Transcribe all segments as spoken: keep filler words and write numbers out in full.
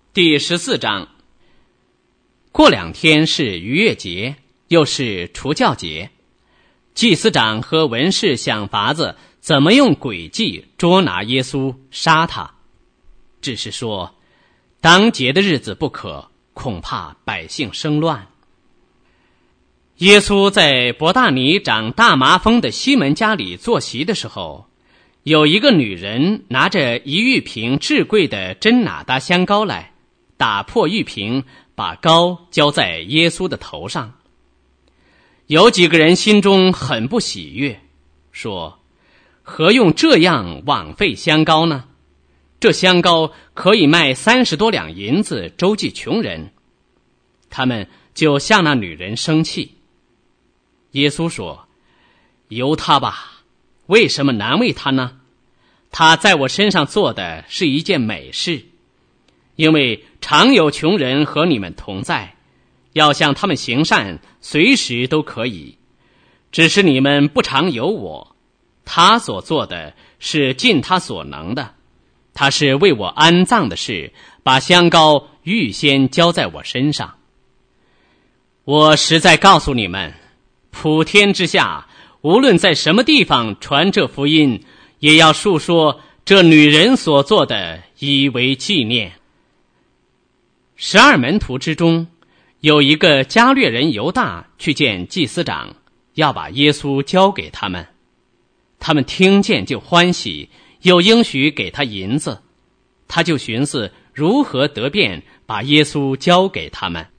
第十四章。过两天是逾越节，又是除酵节。祭司长和文士想法子怎么用诡计捉拿耶稣，杀他。只是说，当节的日子不可，恐怕百姓生乱。耶稣在伯大尼长大麻风的西门家里坐席的时候，有一个女人拿着一玉瓶至贵的真哪达香膏来，打破玉瓶，把膏浇在耶稣的头上。有几个人心中很不喜悦，说：何用这样枉费香膏呢？这香膏可以卖三十多两银子，周济穷人。他们就向那女人生气。耶稣说：由他吧，为什么难为他呢？他在我身上做的是一件美事，因为常有穷人和你们同在，要向他们行善，随时都可以。只是你们不常有我。他所做的是尽他所能的，他是为我安葬的事，把香膏预先浇在我身上。我实在告诉你们，普天之下，无论在什么地方传这福音，也要述说这女人所做的，以为纪念。十二门徒之中，有一个加略人犹大去见祭司长，要把耶稣交给他们。他们听见就欢喜，又应许给他银子。他就寻思如何得便把耶稣交给他们。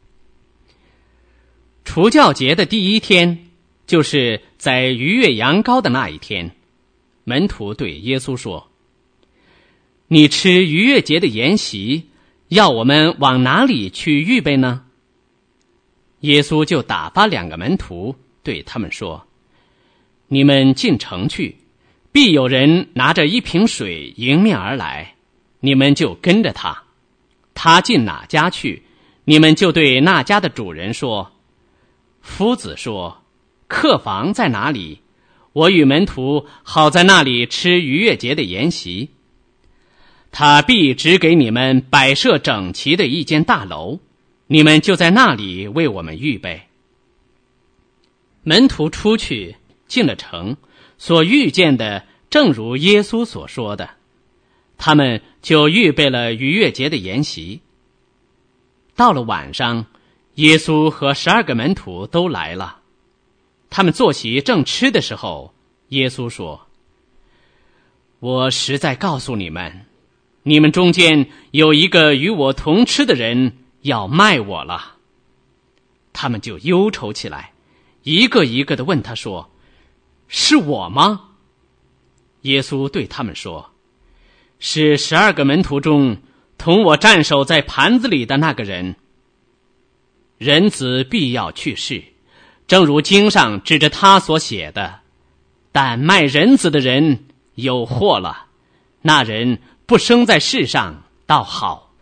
除酵节的第一天，就是在逾越羊羔的那一天，门徒对耶稣说：你吃逾越节的筵席，要我们往哪里去预备呢？耶稣就打发两个门徒对他们说：你们进城去，必有人拿着一瓶水迎面而来，你们就跟着他。他进哪家去，你们就对那家的主人说：夫子说，客房在哪里？我与门徒好在那里吃逾越节的筵席。他必指给你们摆设整齐的一间大楼，你们就在那里为我们预备。门徒出去进了城，所遇见的正如耶稣所说的，他们就预备了逾越节的筵席。到了晚上，耶稣和十二个门徒都来了。他们坐席正吃的时候，耶稣说：我实在告诉你们，你们中间有一个与我同吃的人要卖我了。他们就忧愁起来，一个一个地问他说：是我吗？耶稣对他们说：是十二个门徒中同我站守在盘子里的那个人。人子必要去世，正如经上指着他所写的，但卖人子的人有祸了，那人不生在世上倒好。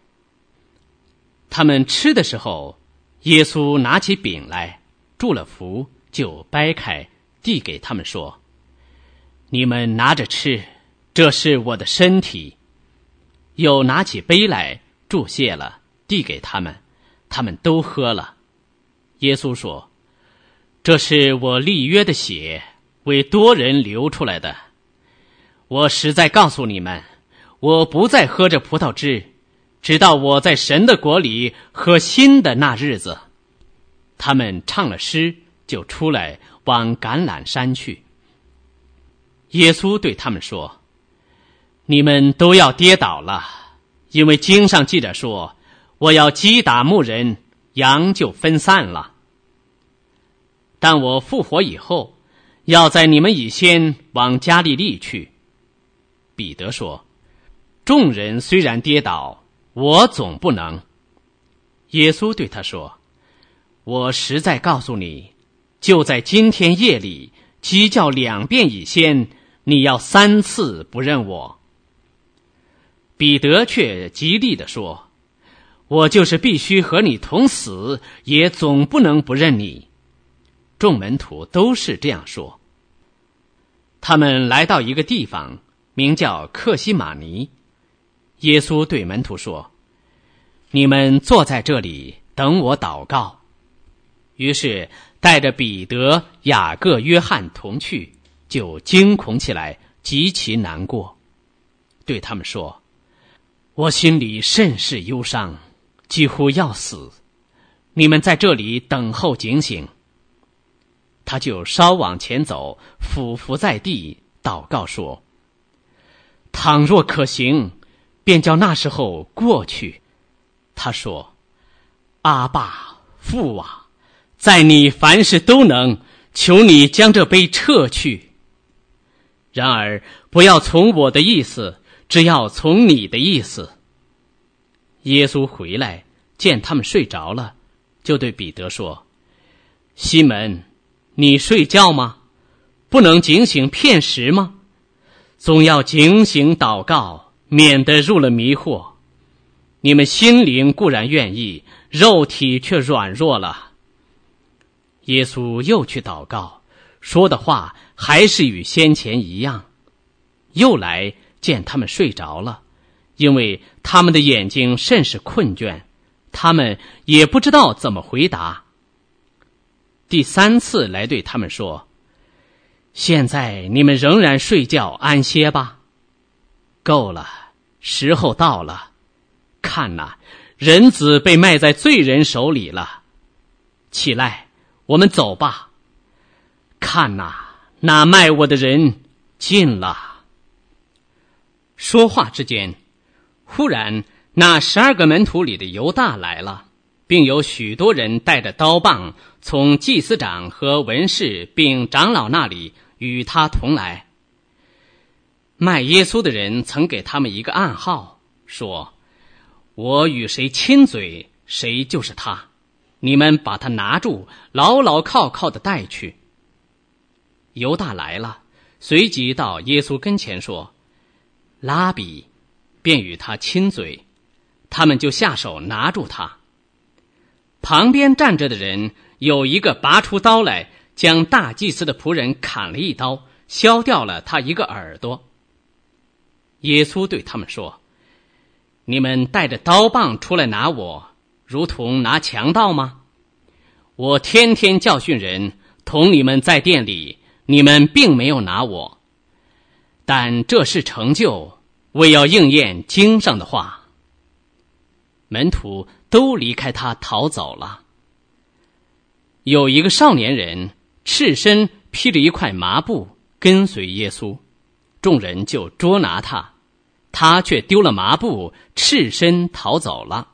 他们吃的时候，耶稣拿起饼来，祝了福，就掰开，递给他们说：你们拿着吃，这是我的身体。又拿起杯来，祝谢了，递给他们，他们都喝了。耶稣说：这是我立约的血，为多人流出来的。我实在告诉你们，我不再喝这葡萄汁，直到我在神的国里喝新的那日子。他们唱了诗，就出来往橄榄山去。耶稣对他们说：你们都要跌倒了，因为经上记着说，我要击打牧人，羊就分散了。但我复活以后，要在你们以先往加利利去。彼得说：众人虽然跌倒，我总不能。耶稣对他说：我实在告诉你，就在今天夜里，鸡叫两遍以先，你要三次不认我。彼得却极力地说：我就是必须和你同死，也总不能不认你。众门徒都是这样说。他们来到一个地方，名叫克西马尼。耶稣对门徒说： 你们坐在这里等我祷告。于是带着彼得、雅各、约翰同去，就惊恐起来，极其难过，对他们说：我心里甚是忧伤，几乎要死，你们在这里等候警醒。他就稍往前走，俯伏在地，祷告说：倘若可行，便叫那时候过去。他说：阿爸，父啊，在你凡事都能，求你将这杯撤去。然而不要从我的意思，只要从你的意思。耶稣回来，见他们睡着了，就对彼得说：西门，你睡觉吗？不能警醒片时吗？总要警醒祷告，免得入了迷惑。你们心灵固然愿意，肉体却软弱了。耶稣又去祷告，说的话还是与先前一样。又来见他们睡着了，因为他们的眼睛甚是困倦，他们也不知道怎么回答。第三次来对他们说：现在你们仍然睡觉安歇吧，够了，时候到了。看哪，人子被卖在罪人手里了。起来，我们走吧。看哪，那卖我的人近了。说话之间，忽然那十二个门徒里的犹大来了，并有许多人带着刀棒从祭司长和文士并长老那里与他同来。卖耶稣的人曾给他们一个暗号，说：我与谁亲嘴，谁就是他，你们把他拿住，牢牢靠靠地带去。犹大来了，随即到耶稣跟前说：拉比，便与他亲嘴，他们就下手拿住他。旁边站着的人有一个拔出刀来，将大祭司的仆人砍了一刀，削掉了他一个耳朵。耶稣对他们说：你们带着刀棒出来拿我，如同拿强盗吗？我天天教训人，同你们在店里，你们并没有拿我。但这事成就，为要应验经上的话。门徒都离开他逃走了。有一个少年人赤身披着一块麻布跟随耶稣，众人就捉拿他，他却丢了麻布，赤身逃走了。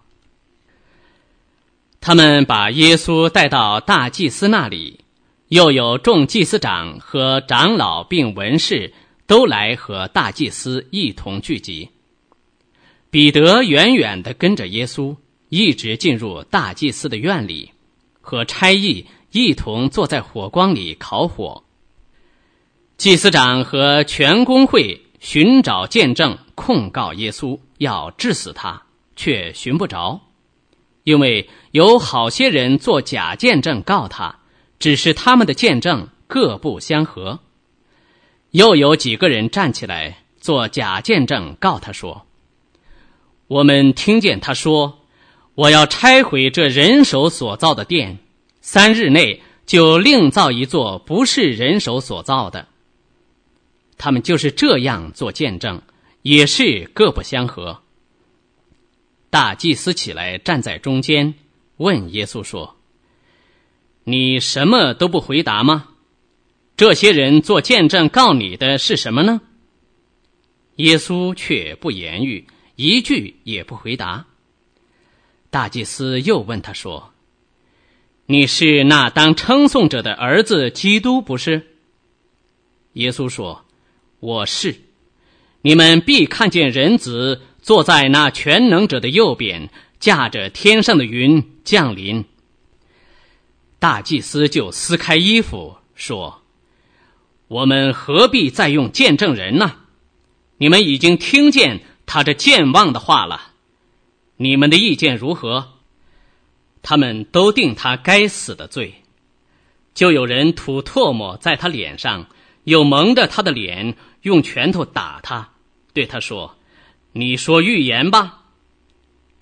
他们把耶稣带到大祭司那里，又有众祭司长和长老并文士都来和大祭司一同聚集。彼得远远地跟着耶稣，一直进入大祭司的院里，和差役一同坐在火光里烤火。祭司长和全公会寻找见证控告耶稣，要治死他，却寻不着，因为有好些人做假见证告他，只是他们的见证各不相合。又有几个人站起来做假见证告他说：我们听见他说，我要拆毁这人手所造的殿，三日内就另造一座不是人手所造的。他们就是这样做见证，也是各不相合。大祭司起来站在中间，问耶稣说：你什么都不回答吗？这些人做见证告你的是什么呢？耶稣却不言语，一句也不回答。大祭司又问他说：你是那当称颂者的儿子基督不是？耶稣说：我是。你们必看见人子坐在那全能者的右边，驾着天上的云降临。大祭司就撕开衣服说：我们何必再用见证人呢？你们已经听见他这健忘的话了，你们的意见如何？他们都定他该死的罪。就有人吐唾沫在他脸上，有蒙着他的脸，用拳头打他，对他说：你说预言吧。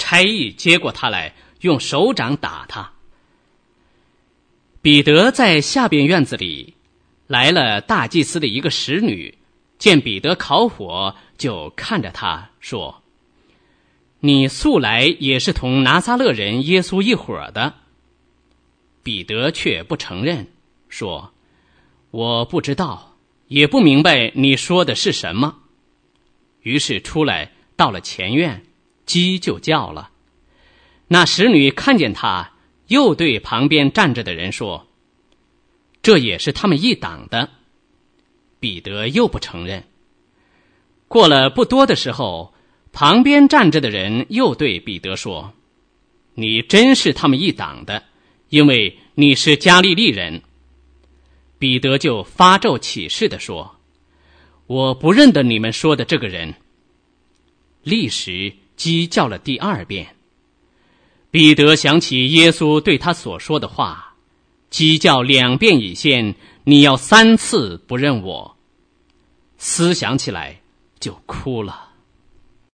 差役接过他来，用手掌打他。彼得在下边院子里，来了大祭司的一个使女，见彼得烤火，就看着他说：你素来也是同拿撒勒人耶稣一伙的。彼得却不承认，说：我不知道，也不明白你说的是什么。于是出来到了前院，鸡就叫了。那使女看见他，又对旁边站着的人说：这也是他们一党的。彼得又不承认。过了不多的时候，旁边站着的人又对彼得说：你真是他们一党的，因为你是加利利人。彼得就发咒起誓地说：我不认得你们说的这个人。立时鸡叫了第二遍。彼得想起耶稣对他所说的话：鸡叫两遍以先，你要三次不认我。思想起来就哭了。